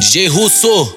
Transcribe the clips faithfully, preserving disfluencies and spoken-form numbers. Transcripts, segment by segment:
G Russo,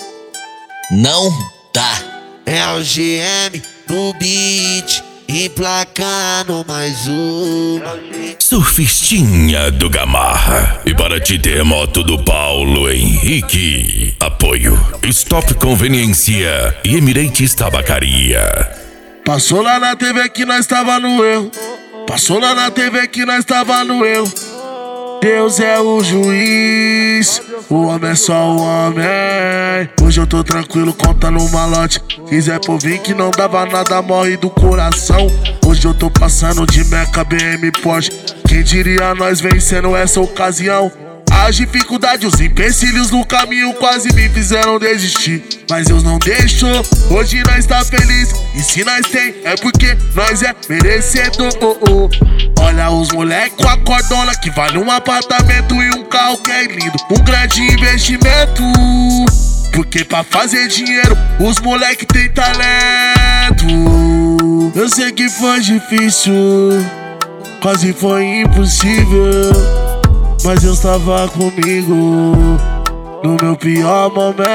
não dá. É o G M no beat, emplacando mais uma. Surfistinha do Gamarra. E para ti terremoto do Paulo Henrique. Apoio Stop Conveniência e Emirates Tabacaria. Passou lá na T V que nós tava no erro. Passou lá na T V que nós tava no erro. Deus é o juiz, o homem é só o homem. Hoje eu tô tranquilo contando um malote. Quiser por vir que não dava nada, morre do coração. Hoje eu tô passando de Meca, B M, Porsche. Quem diria nós vencendo essa ocasião? As dificuldades, os empecilhos no caminho quase me fizeram desistir. Mas Deus não deixou, hoje nós tá feliz. E se nós tem, é porque nós é merecedor. oh, oh. Olha os moleque com a cordona que vale um apartamento e um carro que é lindo. Um grande investimento, porque pra fazer dinheiro os moleque tem talento. Eu sei que foi difícil, quase foi impossível, mas Deus tava comigo no meu pior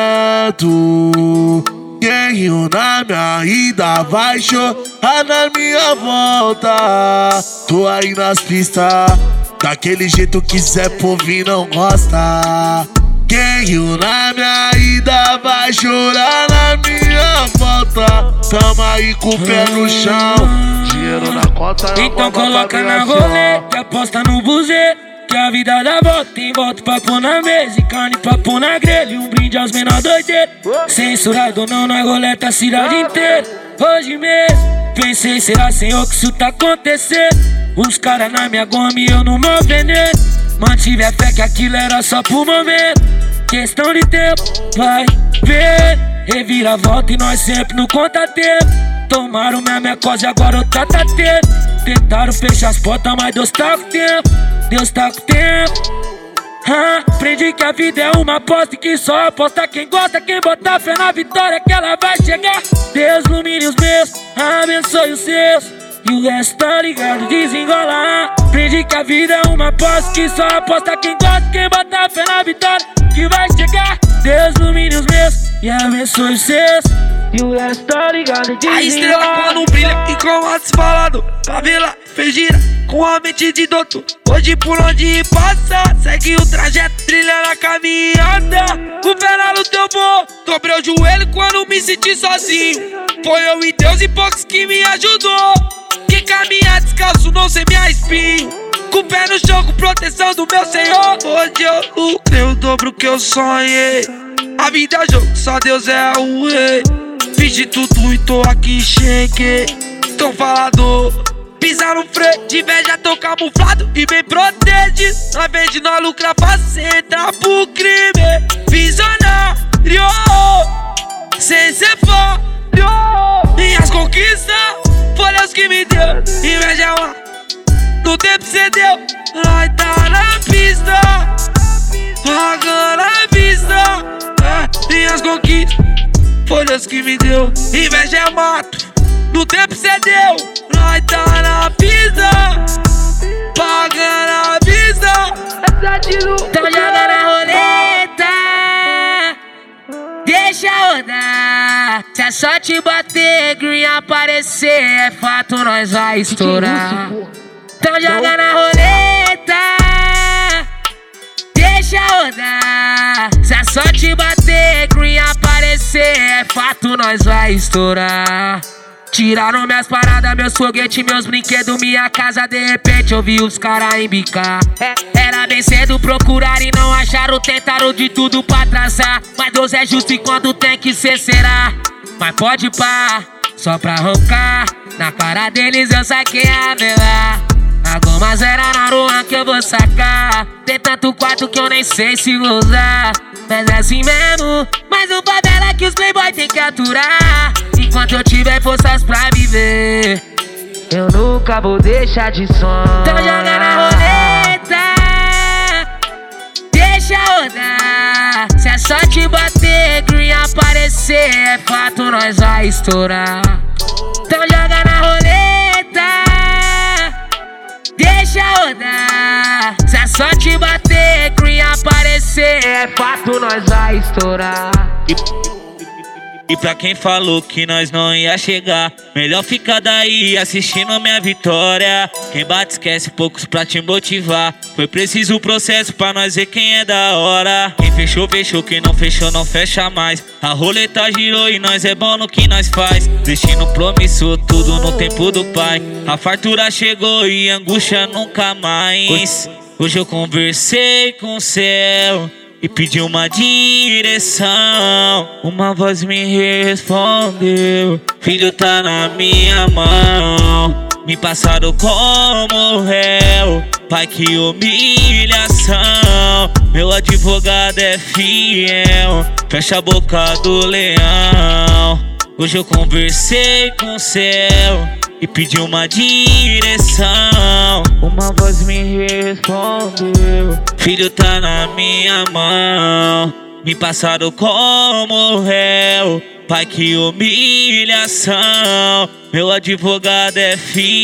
momento. Quem riu na minha ida vai chorar na minha volta. Tô aí nas pistas, daquele jeito que Zé Povinho não gosta. Quem riu na minha ida vai chorar na minha volta. Tamo aí com o pé no chão, dinheiro na conta. Então coloca na roleta, aposta no buzeiro, que a vida dá volta, tem volta pra pôr na mesa, e carne pra pôr na grelha, e um brinde aos menor doideiros. Censurado ou não na roleta a cidade inteira. Hoje mesmo pensei, será senhor que isso tá acontecendo? Os caras na minha goma e eu no meu veneno. Mantive a fé que aquilo era só por momento, questão de tempo, vai ver. Revira a volta e nós sempre no conta-tempo. Tomaram minha mecose e agora eu tá tá tendo. Tentaram fechar as portas, mas Deus tá com tempo. Deus tá com tempo. ah, Aprendi que a vida é uma aposta e que só aposta quem gosta. Quem botar fé na vitória que ela vai chegar. Deus ilumine os meus, abençoe os seus, e o resto tá ligado, desengola. Aprendi que a vida é uma aposta que só aposta quem gosta. Quem botar fé na vitória que vai chegar. Deus ilumine os meus e abençoe os seus, e o resto tá ligado, desengola. A estrela quando brilha e com o falado, favela fez gira com a mente de doutor. Hoje por onde passa, segue o trajeto, trilha na caminhada. O pé no teu voo, dobrei o joelho quando me senti sozinho. Foi eu e Deus e poucos que me ajudou. Que caminhar descalço, não sei minha espinho. Com o pé no chão, com proteção do meu Senhor. Hoje eu lucrei o dobro que eu sonhei. A vida é jogo, só Deus é o rei. Fiz de tudo e tô aqui cheguei. Tão falador, pisar no freio, de inveja tô camuflado e bem protegido. Ao invés de nós lucrar, fazer entrar pro crime. Visionário, sem ser fã. Minhas conquistas, foi Deus que me deu. Inveja é uma, no tempo cê deu. Nós tá na pista, pagando a vista. é, Minhas conquistas, foi Deus que me deu. Inveja é mato, no tempo cê deu. Nós tá na pista, pagando a vista. Então joga na roleta, deixa rodar. Se a sorte bater, green aparecer, é fato, nós vai estourar. Então joga na roleta, deixa rodar. Se a sorte bater, green aparecer, é fato, nós vai estourar. Tiraram minhas paradas, meus foguetes, meus brinquedos, minha casa, de repente eu vi os caras embicar. Era bem cedo procurar e não acharam, tentaram de tudo pra traçar. Mas Deus é justo e quando tem que ser, será. Mas pode pá, só pra roncar, na cara deles eu saquei a vela. A goma zero na rua que eu vou sacar. Tem tanto quarto que eu nem sei se vou usar. Mas é assim mesmo, mais um favela que os playboy tem que aturar. Enquanto eu tiver forças pra viver, eu nunca vou deixar de sonhar. Então joga na roleta, deixa rodar. Se a sorte bater, green aparecer, é fato, nós vai estourar. Então joga na roleta, deixa rodar. Se a sorte bater, green aparecer, é fato, certo nós vai estourar. E pra quem falou que nós não ia chegar, melhor ficar daí assistindo minha vitória. Quem bate esquece, poucos pra te motivar. Foi preciso o processo pra nós ver quem é da hora. Quem fechou, fechou, quem não fechou, não fecha mais. A roleta girou e nós é bom no que nós faz. Destino promissor, tudo no tempo do pai. A fartura chegou e angústia nunca mais. Hoje eu conversei com o céu e pedi uma direção. Uma voz me respondeu: filho, tá na minha mão. Me passaram como réu, pai, que humilhação. Meu advogado é fiel, fecha a boca do leão. Hoje eu conversei com o céu e pedi uma direção. Uma voz me respondeu: filho, tá na minha mão. Me passaram como réu, pai, que humilhação. Meu advogado é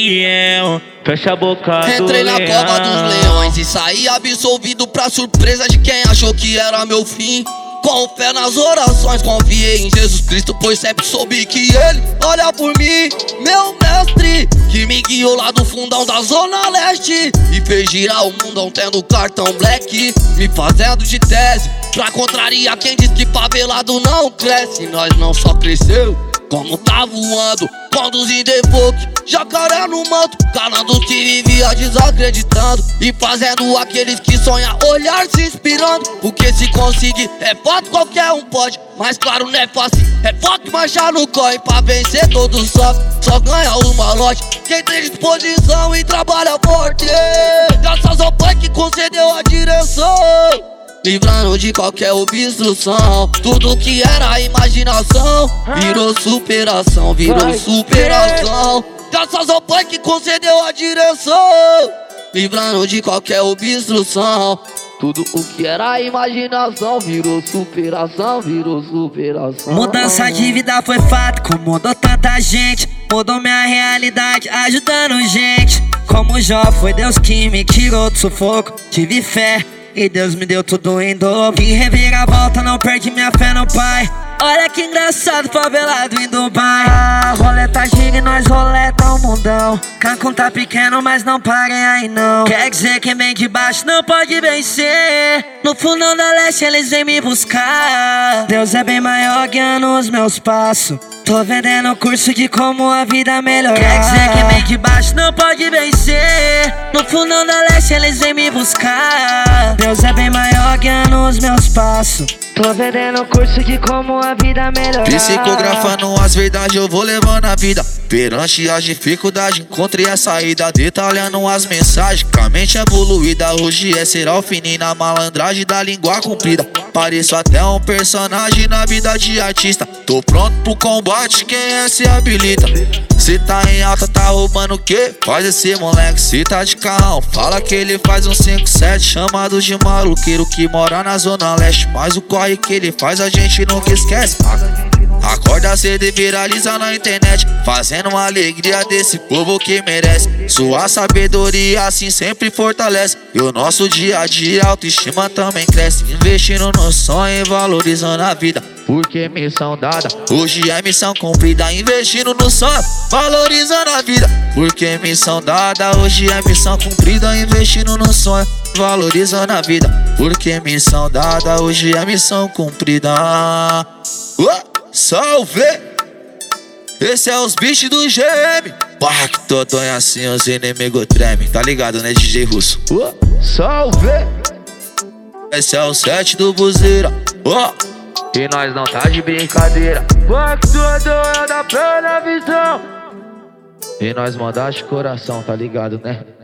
fiel, fecha a boca do Entrei na leão. cova dos leões e saí absolvido, pra surpresa de quem achou que era meu fim. Com fé nas orações, confiei em Jesus Cristo, pois sempre soube que Ele olha por mim. Meu mestre, que me guiou lá do fundão da Zona Leste e fez girar o mundão tendo cartão black, me fazendo de tese pra contrariar quem diz que favelado não cresce. Nós não só cresceu, como tá voando, conduzindo Evoque, jacaré no manto, calando os que vivia desacreditando e fazendo aqueles que sonham olhar se inspirando. Porque se conseguir é foto, qualquer um pode, mas claro não é fácil, é foto marchar no corre. Pra vencer todos sofrem, só ganha o malote quem tem disposição e trabalha forte. Graças ao Pai que concedeu a direção, livrando de qualquer obstrução. Tudo que era imaginação virou superação, virou superação. Graças ao Pai que concedeu a direção, livrando de qualquer obstrução. Tudo o que era imaginação virou superação, virou superação. Mudança de vida foi fato, como mudou tanta gente. Mudou minha realidade, ajudando gente. Como Jó, foi Deus que me tirou do sufoco. Tive fé e Deus me deu tudo em dobro. Que reviravolta, não perdi minha fé no Pai. Olha que engraçado, favelado em Dubai. Ah, roleta gira e nós roleta o mundão. Cancún tá pequeno, mas não parem aí não. Quer dizer que vem de baixo não pode vencer. No fundão da leste eles vêm me buscar. Deus é bem maior guiando os meus passos. Tô vendendo curso de como a vida melhorar. Quer dizer que vem de baixo não pode vencer. No fundão da leste eles vêm me buscar. Deus é bem maior guiando os meus passos. Tô vendendo curso de como a vida melhorar. Psicografando as verdades eu vou levando a vida. Perante as dificuldades encontrei a saída. Detalhando as mensagens com a mente evoluída. Hoje é ser alfine na malandragem da língua comprida. Pareço até um personagem na vida de artista. Tô pronto pro combate, quem é se habilita. Se tá em alta, tá roubando o quê? Faz esse moleque, se tá de carrão, fala que ele faz um cinco sete. Chamado de maluqueiro que mora na Zona Leste. Mas o corre que ele faz a gente nunca esquece. Acorda cedo e viraliza na internet, fazendo uma alegria desse povo que merece. Sua sabedoria assim sempre fortalece. E o nosso dia a dia, a autoestima também cresce. Investindo no sonho e valorizando a vida, porque missão dada hoje é missão cumprida. Investindo no sonho, valorizando a vida, porque missão dada hoje é missão cumprida. Investindo no sonho, valorizando a vida, porque missão dada hoje é missão cumprida. uh! Salve! Esse é os bichos do G M. Pá, que todonha assim, os inimigos tremem. Tá ligado, né, D J Russo? Uh, salve! Esse é o set do Buzeira. uh. E nós não tá de brincadeira. Pá, que todonha da plena visão. E nós mandaste coração, tá ligado, né?